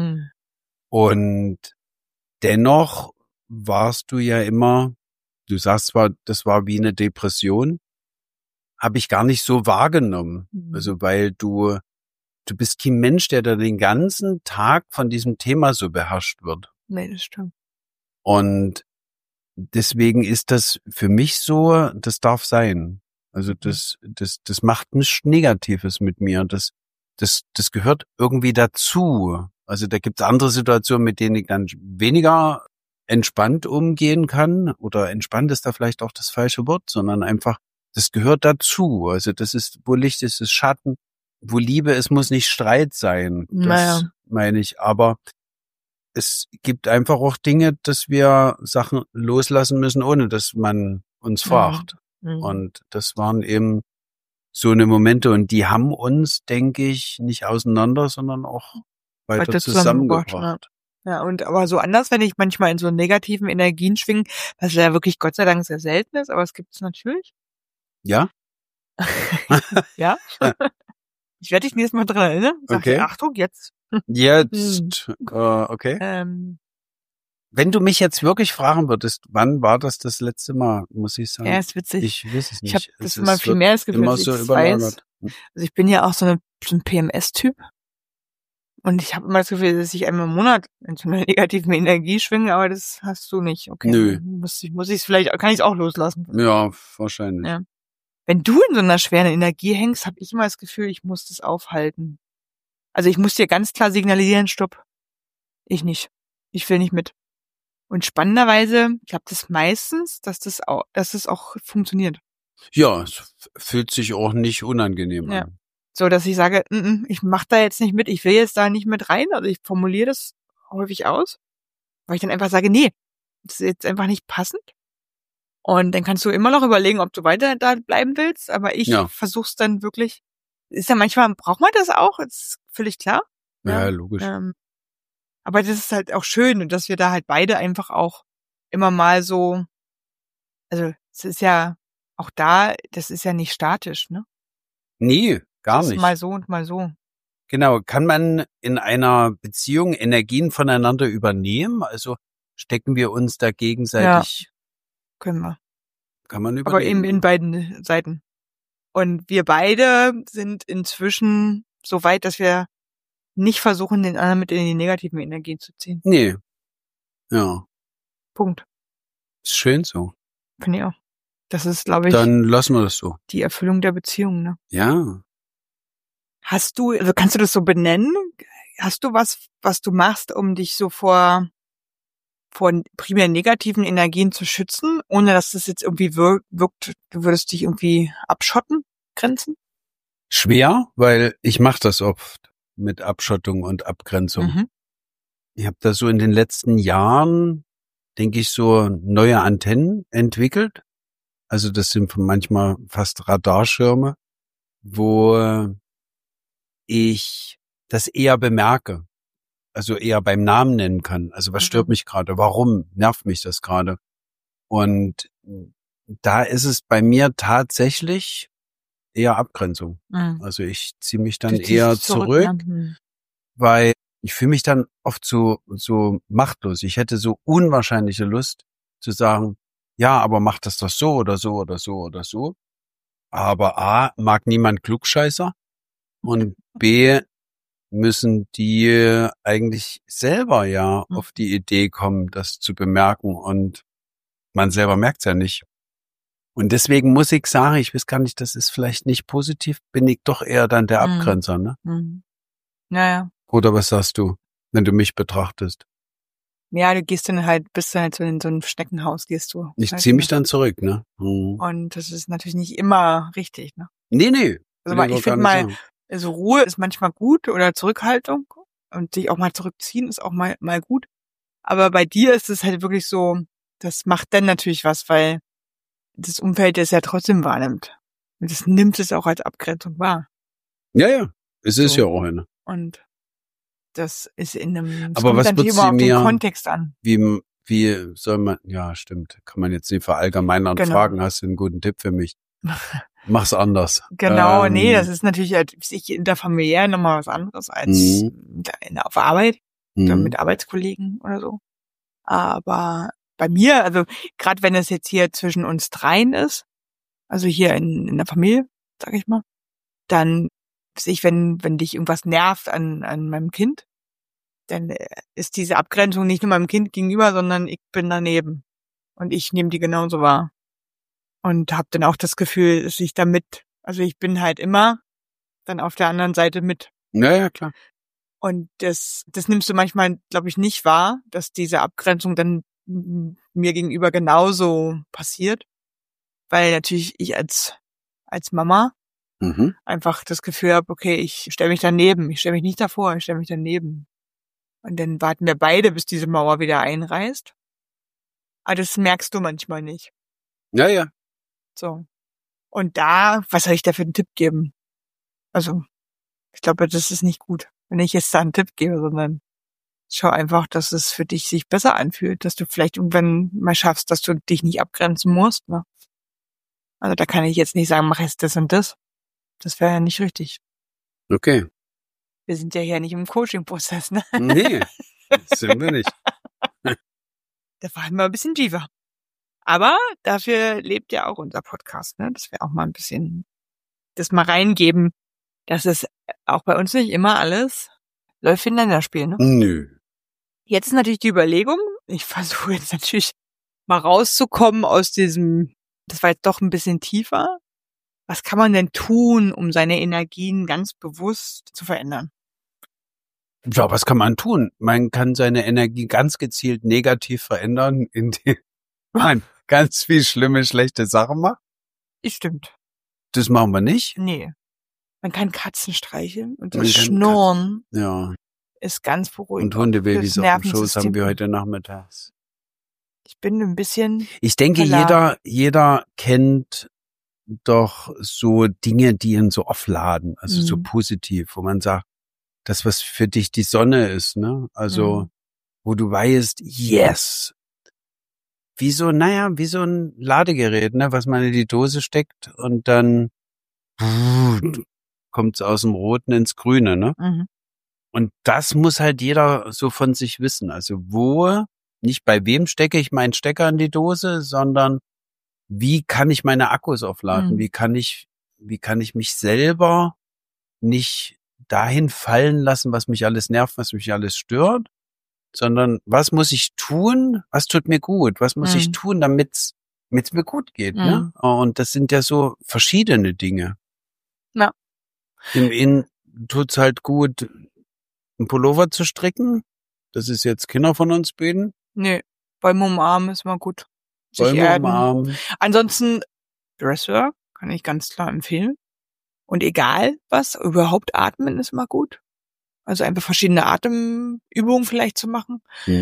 Und dennoch warst du ja immer, du sagst zwar, das war wie eine Depression, habe ich gar nicht so wahrgenommen. Also weil du bist kein Mensch, der da den ganzen Tag von diesem Thema so beherrscht wird. Nee, das stimmt. Und deswegen ist das für mich so, das darf sein. Also das macht nichts Negatives mit mir. Das gehört irgendwie dazu. Also da gibt es andere Situationen, mit denen ich dann weniger entspannt umgehen kann. Oder entspannt ist da vielleicht auch das falsche Wort, sondern einfach, das gehört dazu. Also das ist, wo Licht ist, ist Schatten. Wo Liebe ist, muss nicht Streit sein. Das meine ich. Aber es gibt einfach auch Dinge, dass wir Sachen loslassen müssen, ohne dass man uns fragt. Und das waren eben so eine Momente und die haben uns, denke ich, nicht auseinander, sondern auch weiter zusammengebracht. Ja, und aber so anders, wenn ich manchmal in so negativen Energien schwinge, was ja wirklich Gott sei Dank sehr selten ist, aber es gibt es natürlich. Ja? Ja? Ich werde dich nächstes Mal dran erinnern. Sag dir, Achtung, jetzt. Jetzt, okay. Wenn du mich jetzt wirklich fragen würdest, wann war das letzte Mal, muss ich sagen. Ja, ist witzig. Ich weiß es nicht. Ich habe das immer viel mehr das Gefühl, immer dass ich so das überlagert. weiß. Also ich bin ja auch so ein PMS-Typ. Und ich habe immer das Gefühl, dass ich einmal im Monat in so einer negativen Energie schwinge, aber das hast du nicht. Okay. Nö. Muss ich vielleicht, kann ich es auch loslassen. Ja, wahrscheinlich. Ja. Wenn du in so einer schweren Energie hängst, habe ich immer das Gefühl, ich muss das aufhalten. Also ich muss dir ganz klar signalisieren, stopp. Ich nicht. Ich will nicht mit. Und spannenderweise, ich glaube das meistens, dass das auch funktioniert. Ja, es fühlt sich auch nicht unangenehm an. So, dass ich sage, ich mache da jetzt nicht mit, ich will jetzt da nicht mit rein. Also ich formuliere das häufig aus, weil ich dann einfach sage, nee, das ist jetzt einfach nicht passend. Und dann kannst du immer noch überlegen, ob du weiter da bleiben willst. Aber ich versuch's dann wirklich. Ist ja manchmal, braucht man das auch, ist völlig klar. Ja, logisch. Aber das ist halt auch schön, und dass wir da halt beide einfach auch immer mal so, also es ist ja auch da, das ist ja nicht statisch, ne? Nee, gar das nicht. Ist mal so und mal so. Genau. Kann man in einer Beziehung Energien voneinander übernehmen? Also stecken wir uns da gegenseitig? Ja, können wir. Kann man übernehmen. Aber eben in beiden Seiten. Und wir beide sind inzwischen so weit, dass wir nicht versuchen, den anderen mit in die negativen Energien zu ziehen. Nee. Ja. Punkt. Ist schön so. Finde ich auch. Das ist, glaube ich, dann lassen wir das so. Die Erfüllung der Beziehung, ne? Ja. Kannst du das so benennen? Hast du was du machst, um dich so vor primär negativen Energien zu schützen, ohne dass das jetzt irgendwie wirkt, du würdest dich irgendwie abschotten, grenzen? Schwer, weil ich mache das oft mit Abschottung und Abgrenzung. Mhm. Ich habe da so in den letzten Jahren, denke ich, so neue Antennen entwickelt. Also das sind manchmal fast Radarschirme, wo ich das eher bemerke. Also eher beim Namen nennen kann. Also was stört mich gerade? Warum nervt mich das gerade? Und da ist es bei mir tatsächlich eher Abgrenzung. Mhm. Also ich ziehe mich dann eher zurück, weil ich fühle mich dann oft so machtlos. Ich hätte so unwahrscheinliche Lust zu sagen, ja, aber mach das doch so oder so oder so oder so. Aber A, mag niemand Klugscheißer, und B, müssen die eigentlich selber ja auf die Idee kommen, das zu bemerken, und man selber merkt's ja nicht. Und deswegen muss ich sagen, ich weiß gar nicht, das ist vielleicht nicht positiv, bin ich doch eher dann der Abgrenzer, ne? Naja. Oder was sagst du, wenn du mich betrachtest? Ja, bist dann halt so in so ein Schneckenhaus, gehst du. Ich ziehe mich dann zurück, ne? Und das ist natürlich nicht immer richtig, ne? Nee. Also ich finde mal, also Ruhe ist manchmal gut oder Zurückhaltung, und sich auch mal zurückziehen ist auch mal gut. Aber bei dir ist es halt wirklich so, das macht dann natürlich was, weil das Umfeld es ja trotzdem wahrnimmt. Und das nimmt es auch als Abgrenzung wahr. Ja. Es ist ja auch eine. Und das ist in einem, aber was wird sie auf mir, den Kontext an. Wie soll man, ja, stimmt, kann man jetzt nicht verallgemeinern fragen, hast du einen guten Tipp für mich? Mach's anders. Genau, nee, das ist natürlich halt in der Familie nochmal was anderes als auf Arbeit oder mit Arbeitskollegen oder so. Aber bei mir, also gerade wenn es jetzt hier zwischen uns dreien ist, also hier in der Familie, sag ich mal, dann wenn dich irgendwas nervt an meinem Kind, dann ist diese Abgrenzung nicht nur meinem Kind gegenüber, sondern ich bin daneben und ich nehme die genauso wahr. Und habe dann auch das Gefühl, dass ich also ich bin halt immer dann auf der anderen Seite mit. Ja, klar. Und das nimmst du manchmal, glaube ich, nicht wahr, dass diese Abgrenzung dann mir gegenüber genauso passiert. Weil natürlich ich als Mama einfach das Gefühl habe, okay, ich stelle mich daneben. Ich stelle mich nicht davor, ich stelle mich daneben. Und dann warten wir beide, bis diese Mauer wieder einreißt. Aber das merkst du manchmal nicht. Ja. So. Und was soll ich da für einen Tipp geben? Also, ich glaube, das ist nicht gut, wenn ich jetzt da einen Tipp gebe, sondern schau einfach, dass es für dich sich besser anfühlt, dass du vielleicht irgendwann mal schaffst, dass du dich nicht abgrenzen musst, ne? Also da kann ich jetzt nicht sagen, mach jetzt das und das. Das wäre ja nicht richtig. Okay. Wir sind ja hier nicht im Coaching-Prozess, ne? Nee, das sind wir nicht. Da war immer ein bisschen tiefer. Aber dafür lebt ja auch unser Podcast, ne? Dass wir auch mal ein bisschen das mal reingeben, dass es auch bei uns nicht immer alles läuft wie ein Länderspiel, ne? Nö. Jetzt ist natürlich die Überlegung, ich versuche jetzt natürlich mal rauszukommen aus diesem, das war jetzt doch ein bisschen tiefer. Was kann man denn tun, um seine Energien ganz bewusst zu verändern? Ja, was kann man tun? Man kann seine Energie ganz gezielt negativ verändern, indem man ganz viel schlimme, schlechte Sachen macht. Stimmt. Das machen wir nicht. Nee. Man kann Katzen streicheln und das Schnurren ja. ist ganz beruhigend. Und Hundebabys auf dem Schoß haben wir heute nachmittags. Ich bin ein bisschen. Ich denke, jeder kennt doch so Dinge, die ihn so aufladen, also so positiv, wo man sagt, das, was für dich die Sonne ist, ne? Also, wo du weißt, yes. Wie so ein Ladegerät, ne, was man in die Dose steckt und dann kommt's aus dem Roten ins Grüne, ne? Mhm. Und das muss halt jeder so von sich wissen. Also nicht bei wem stecke ich meinen Stecker in die Dose, sondern wie kann ich meine Akkus aufladen? Wie kann ich mich selber nicht dahin fallen lassen, was mich alles nervt, was mich alles stört, sondern was muss ich tun? Was tut mir gut? Was muss ich tun, damit's mir gut geht, ne? Und das sind ja so verschiedene Dinge. Ja. Im Innen tut's halt gut, einen Pullover zu stricken. Das ist jetzt Kinder von uns beiden. Nee, beim Umarmen ist mal gut. Beim Umarmen. Ansonsten Breathwork kann ich ganz klar empfehlen. Und egal was, überhaupt atmen ist mal gut. Also einfach verschiedene Atemübungen vielleicht zu machen.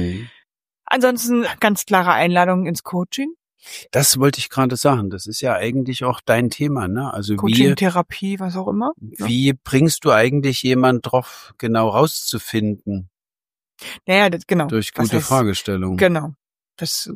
Ansonsten ganz klare Einladung ins Coaching. Das wollte ich gerade sagen. Das ist ja eigentlich auch dein Thema, ne? Also Coaching, Therapie, was auch immer. Wie bringst du eigentlich jemand drauf, genau rauszufinden? Naja, genau. Durch gute Fragestellungen. Genau. Das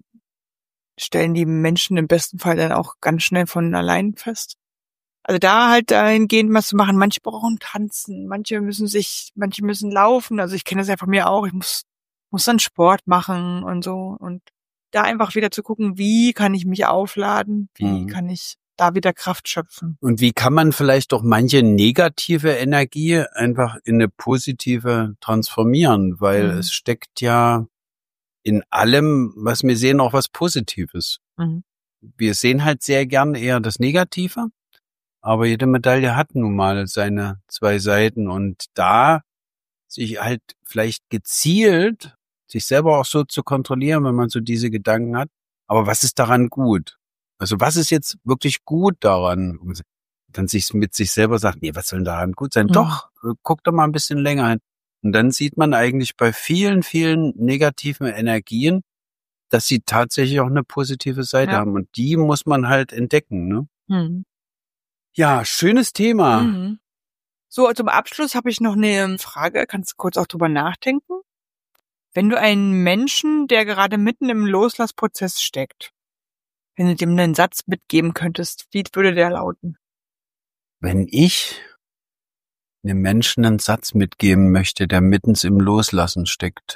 stellen die Menschen im besten Fall dann auch ganz schnell von allein fest. Also da halt dahingehend was zu machen. Manche brauchen tanzen, manche müssen laufen. Also ich kenne das ja von mir auch. Ich muss dann Sport machen und so. Und da einfach wieder zu gucken, wie kann ich mich aufladen? Wie kann ich da wieder Kraft schöpfen? Und wie kann man vielleicht auch manche negative Energie einfach in eine positive transformieren? Weil es steckt ja in allem, was wir sehen, auch was Positives. Wir sehen halt sehr gern eher das Negative. Aber jede Medaille hat nun mal seine zwei Seiten und da sich halt vielleicht gezielt sich selber auch so zu kontrollieren, wenn man so diese Gedanken hat. Aber was ist daran gut? Also was ist jetzt wirklich gut daran? Und dann sich mit sich selber sagt, nee, was soll denn daran gut sein? Doch, guck doch mal ein bisschen länger hin. Und dann sieht man eigentlich bei vielen, vielen negativen Energien, dass sie tatsächlich auch eine positive Seite haben. Und die muss man halt entdecken, ne? Ja, schönes Thema. So, zum Abschluss habe ich noch eine Frage. Kannst du kurz auch drüber nachdenken? Wenn du einen Menschen, der gerade mitten im Loslassprozess steckt, wenn du dem einen Satz mitgeben könntest, wie würde der lauten? Wenn ich einem Menschen einen Satz mitgeben möchte, der mitten im Loslassen steckt,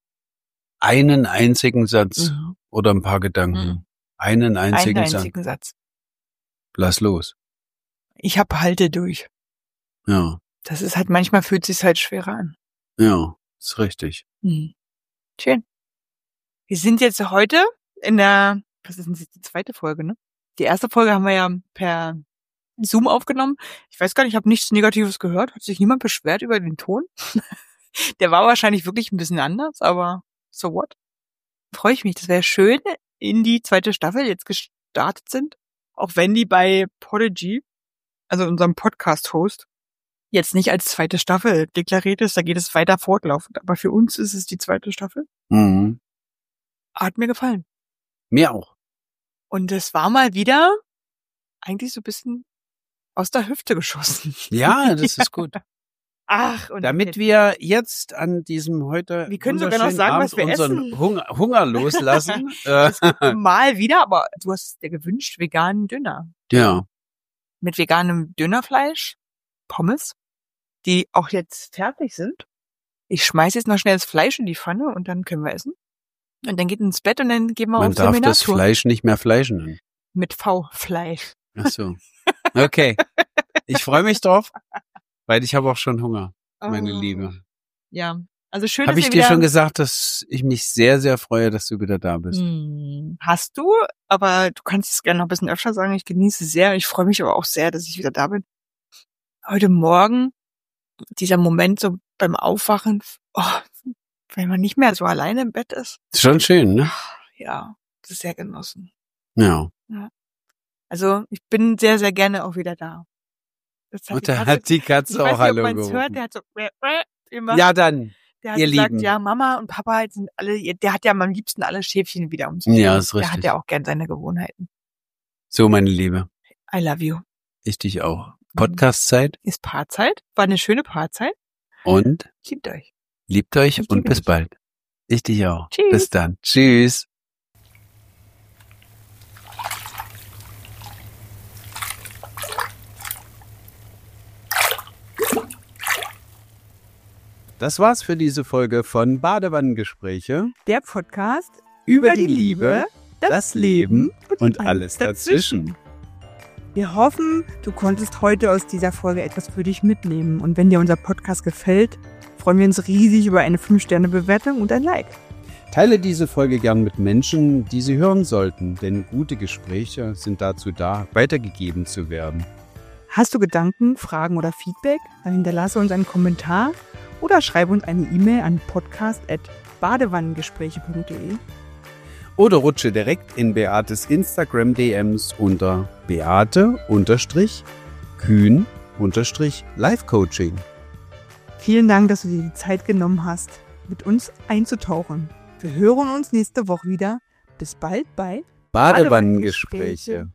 einen einzigen Satz oder ein paar Gedanken, einen einzigen Satz. Lass los. Ich halte durch. Ja. Das ist halt, manchmal fühlt es sich halt schwerer an. Ja, ist richtig. Schön. Wir sind jetzt heute in der, was ist denn die zweite Folge, ne? Die erste Folge haben wir ja per Zoom aufgenommen. Ich weiß gar nicht, ich habe nichts Negatives gehört. Hat sich niemand beschwert über den Ton. Der war wahrscheinlich wirklich ein bisschen anders, aber so what? Freue ich mich. Das wäre schön, in die zweite Staffel jetzt gestartet sind. Auch wenn die bei Podigy, also unserem Podcast-Host, jetzt nicht als zweite Staffel deklariert ist, da geht es weiter fortlaufend. Aber für uns ist es die zweite Staffel. Hat mir gefallen. Mir auch. Und es war mal wieder eigentlich so ein bisschen aus der Hüfte geschossen. Ja, das ist gut. Ach, und damit wir jetzt an diesem heute wir können sogar noch sagen, Abend was wir unseren essen. Hunger loslassen. Mal wieder, aber du hast dir gewünscht, veganen Döner. Ja. Mit veganem Dönerfleisch, Pommes, die auch jetzt fertig sind. Ich schmeiße jetzt noch schnell das Fleisch in die Pfanne und dann können wir essen. Und dann geht ins Bett und dann gehen wir auf Seminartour. Man darf das Fleisch nicht mehr Fleisch nennen. Mit V-Fleisch. Ach so. Okay. Ich freue mich drauf, weil ich habe auch schon Hunger, meine Liebe. Ja, also schön, Habe ich dir schon gesagt, dass ich mich sehr, sehr freue, dass du wieder da bist? Hast du, aber du kannst es gerne noch ein bisschen öfter sagen. Ich genieße es sehr. Ich freue mich aber auch sehr, dass ich wieder da bin. Heute Morgen, dieser Moment so beim Aufwachen, wenn man nicht mehr so alleine im Bett ist. Ist schon schön, ne? Ja, das ist sehr genossen. Ja. Also ich bin sehr, sehr gerne auch wieder da. Und da hat die Katze auch Hallo gerufen. Hört, der hat so immer. Ja, dann. Der hat Ihr gesagt, Lieben. ja, Mama und Papa sind alle, der hat ja am liebsten alle Schäfchen wieder um sich. Ja, ist richtig. Der hat ja auch gern seine Gewohnheiten. So, meine Liebe. I love you. Ich dich auch. Podcast-Zeit. Ist Paarzeit. War eine schöne Paarzeit. Und Liebt euch. liebt euch Ich und liebe bis dich. bald. Ich dich auch. Tschüss. Bis dann. Tschüss. Das war's für diese Folge von Badewannengespräche. Der Podcast Über die Liebe, das Leben und alles dazwischen. Wir hoffen, du konntest heute aus dieser Folge etwas für dich mitnehmen. Und wenn dir unser Podcast gefällt, freuen wir uns riesig über eine 5-Sterne-Bewertung und ein Like. Teile diese Folge gern mit Menschen, die sie hören sollten, denn gute Gespräche sind dazu da, weitergegeben zu werden. Hast du Gedanken, Fragen oder Feedback? Dann hinterlasse uns einen Kommentar oder schreibe uns eine E-Mail an podcast@badewannengespräche.de. Oder rutsche direkt in Beates Instagram-DMs unter Beate_Kühn_Life-Coaching. Vielen Dank, dass du dir die Zeit genommen hast, mit uns einzutauchen. Wir hören uns nächste Woche wieder. Bis bald bei Badewannengespräche.